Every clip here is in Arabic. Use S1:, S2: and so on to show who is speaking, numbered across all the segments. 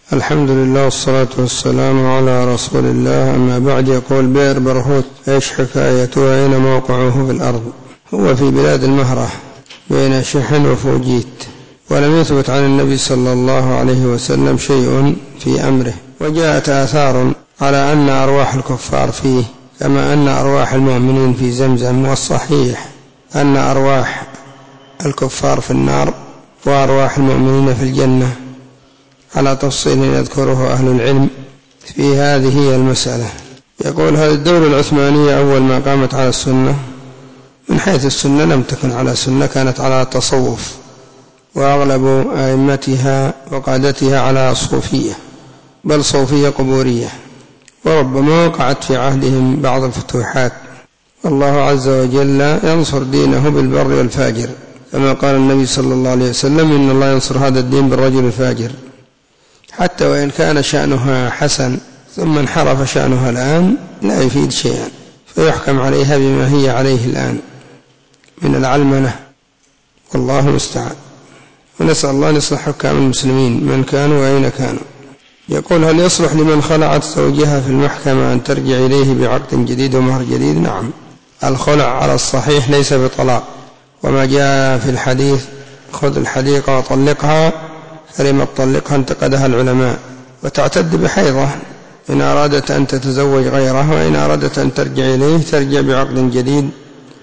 S1: الحمد لله والصلاة والسلام على رسول الله. أما بعد، يقول بئر برهوت إيش حكايته وأين موقعه في الأرض؟ هو في بلاد المهرة بين شحن وفوجيت، ولم يثبت عن النبي صلى الله عليه وسلم شيء في أمره، وجاءت آثار على أن أرواح الكفار فيه كما أن أرواح المؤمنين في زمزم، والصحيح أن أرواح الكفار في النار وأرواح المؤمنين في الجنة، على تفصيل يذكره أهل العلم في هذه المسألة. يقول هذه الدولة العثمانية أول ما قامت على السنة، من حيث السنة لم تكن على سنة، كانت على تصوف، وأغلب أئمتها وقادتها على صوفية، بل صوفية قبورية، وربما وقعت في عهدهم بعض الفتوحات. الله عز وجل ينصر دينه بالبر والفاجر، كما قال النبي صلى الله عليه وسلم: إن الله ينصر هذا الدين بالرجل الفاجر. حتى وإن كان شأنها حسن ثم انحرف شأنها الآن لا يفيد شيئا، فيحكم عليها بما هي عليه الآن من العلمنة، والله المستعان. ونسأل الله أن يصلح حكام المسلمين من كانوا وأين كانوا. يقول هل يصلح لمن خلعت زوجها في المحكمة أن ترجع إليه بعقد جديد ومهر جديد؟ نعم، الخلع على الصحيح ليس بطلاق، وما جاء في الحديث خذ الحديقة وطلقها، كلمة طلقها انتقدها العلماء، وتعتد بحيضة إن أرادت أن تتزوج غيره، وإن أرادت أن ترجع إليه ترجع بعقد جديد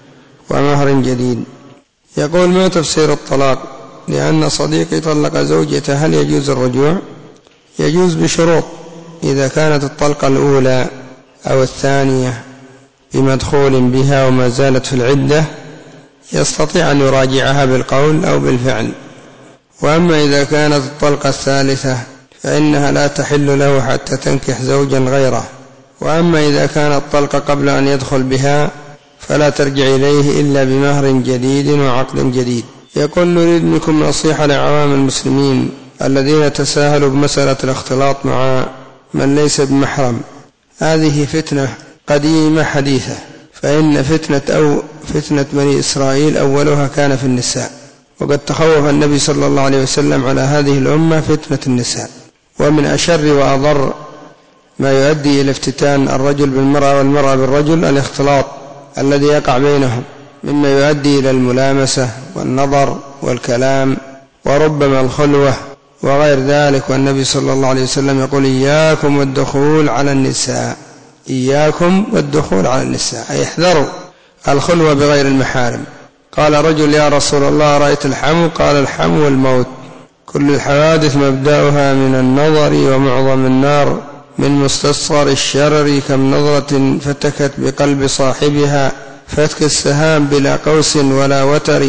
S1: ومهر جديد. يقول ما تفسير الطلاق؟ لأن صديقي طلق زوجته، هل يجوز الرجوع؟ يجوز بشروط، إذا كانت الطلقة الأولى أو الثانية بمدخول بها وما زالت في العدة يستطيع أن يراجعها بالقول أو بالفعل. وأما إذا كانت الطلقة الثالثة فإنها لا تحل له حتى تنكح زوجا غيره. وأما إذا كانت الطلقة قبل أن يدخل بها فلا ترجع إليه إلا بمهر جديد وعقد جديد. يقول نريد منكم نصيحة لعوام المسلمين الذين تساهلوا بمسألة الاختلاط مع من ليس بمحرم. هذه فتنة قديمة حديثة، فإن فتنة بني إسرائيل أولها كان في النساء، وقد تخوف النبي صلى الله عليه وسلم على هذه الأمة فتنة النساء. ومن أشر وأضر ما يؤدي إلى افتتان الرجل بالمرأة والمرأة بالرجل الاختلاط الذي يقع بينهم، مما يؤدي إلى الملامسة والنظر والكلام وربما الخلوة وغير ذلك. والنبي صلى الله عليه وسلم يقول إياكم والدخول على النساء، إياكم والدخول على النساء، أي احذروا الخلوة بغير المحارم. قال رجل يا رسول الله رأيت الحمو؟ قال الحمو الموت، كل الحوادث مبدأها من النظر، ومعظم النار من مستصغر الشرر، كم نظرة فتكت بقلب صاحبها، فتك السهام بلا قوس ولا وتر،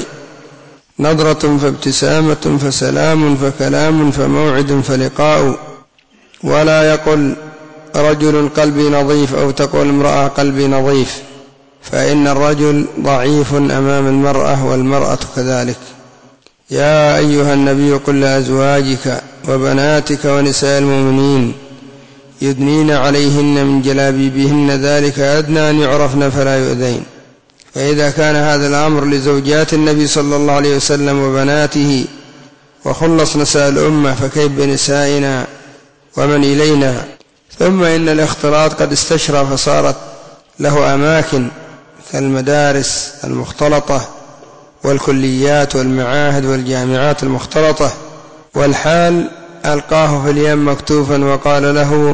S1: نظرة فابتسامة فسلام فكلام فموعد فلقاء. ولا يقل رجل قلبي نظيف أو تقول امرأة قلبي نظيف، فإن الرجل ضعيف أمام المرأة والمرأة كذلك. يا أيها النبي قل لأزواجك وبناتك ونساء المؤمنين يدنين عليهن من جلابيبهن، ذلك أدنى أن يعرفن فلا يؤذين. فإذا كان هذا الأمر لزوجات النبي صلى الله عليه وسلم وبناته وخلص نساء الأمة، فكيف بنسائنا ومن إلينا؟ ثم إن الاختلاط قد استشرى فصارت له أماكن كالمدارس المختلطة والكليات والمعاهد والجامعات المختلطة، والحال ألقاه في اليم مكتوفا وقال له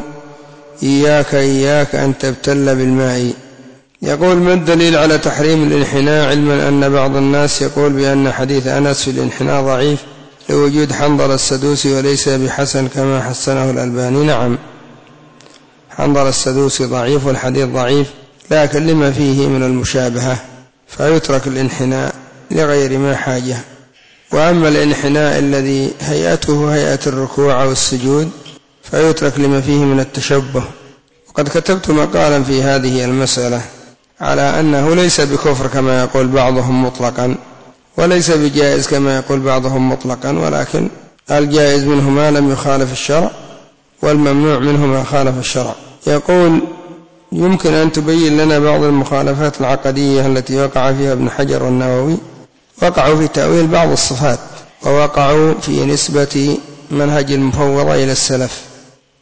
S1: إياك أن تبتل بالماء. يقول ما الدليل على تحريم الانحناء، علما أن بعض الناس يقول بأن حديث أنس في الانحناء ضعيف لوجود حنظل السدوسي وليس بحسن كما حسنه الألباني؟ نعم، حنظل السدوسي ضعيف والحديث ضعيف، لكن لما فيه من المشابهة فيترك الانحناء لغير ما حاجة. وأما الانحناء الذي هيئته هيئة الركوع أو السجود فيترك لما فيه من التشبه. وقد كتبت مقالا في هذه المسألة على أنه ليس بكفر كما يقول بعضهم مطلقا، وليس بجائز كما يقول بعضهم مطلقا، ولكن الجائز منه ما لم يخالف الشرع، والممنوع منه ما خالف الشرع. يقول يمكن أن تبين لنا بعض المخالفات العقدية التي وقع فيها ابن حجر والنووي؟ وقعوا في تأويل بعض الصفات، ووقعوا في نسبة منهج المفوضة إلى السلف،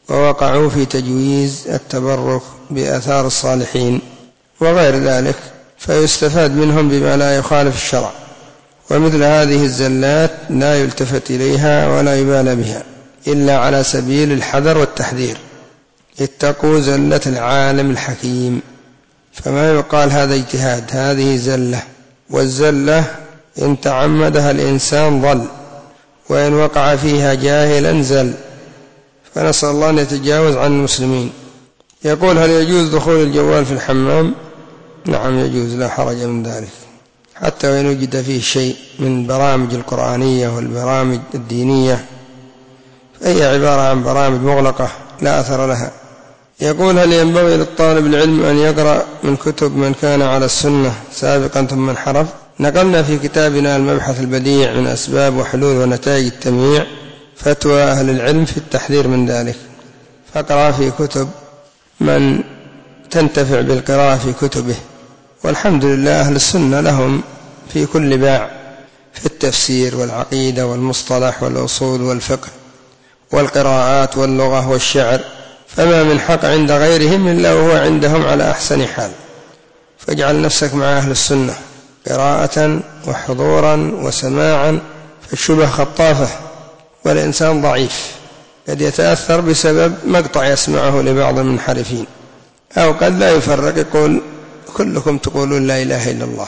S1: ووقعوا في تجويز التبرك بآثار الصالحين وغير ذلك، فيستفاد منهم بما لا يخالف الشرع. ومثل هذه الزلات لا يلتفت إليها ولا يبالى بها إلا على سبيل الحذر والتحذير. اتقوا زلة العالم الحكيم، فما يقال هذا اجتهاد، هذه زلة. والزلة إن تعمدها الإنسان ضل، وإن وقع فيها جاهلا زل، فنسأل الله أن يتجاوز عن المسلمين. يقول: هل يجوز دخول الجوال في الحمام؟ نعم يجوز، لا حرج من ذلك، حتى وإن وجد فيه شيء من البرامج القرآنية والبرامج الدينية، فهي عبارة عن برامج مغلقة لا أثر لها. يقول: هل ينبغي للطالب العلم أن يقرأ من كتب من كان على السنة سابقا ثم انحرف؟ نقلنا في كتابنا المبحث البديع من أسباب وحلول ونتائج التمييع فتوى أهل العلم في التحذير من ذلك، فاقرأ في كتب من تنتفع بالقراءة في كتبه. والحمد لله أهل السنة لهم في كل باع، في التفسير والعقيدة والمصطلح والأصول والفقه والقراءات واللغة والشعر، فما من حق عند غيرهم إلا وهو عندهم على أحسن حال. فاجعل نفسك مع أهل السنة قراءة وحضورا وسماعا، فالشبه خطافة والإنسان ضعيف، قد يتأثر بسبب مقطع يسمعه لبعض المنحرفين، أو قد لا يفرق، يقول كلكم تقولون لا إله إلا الله،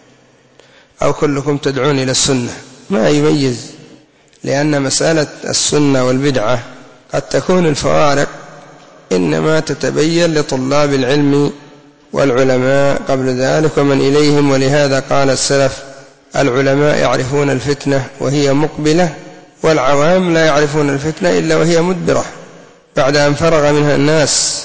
S1: أو كلكم تدعون إلى السنة، ما يميز. لأن مسألة السنة والبدعة قد تكون الفوارق إنما تتبين لطلاب العلم والعلماء قبل ذلك ومن إليهم. ولهذا قال السلف: العلماء يعرفون الفتنة وهي مقبلة، والعوام لا يعرفون الفتنة إلا وهي مدبرة بعد أن فرغ منها الناس.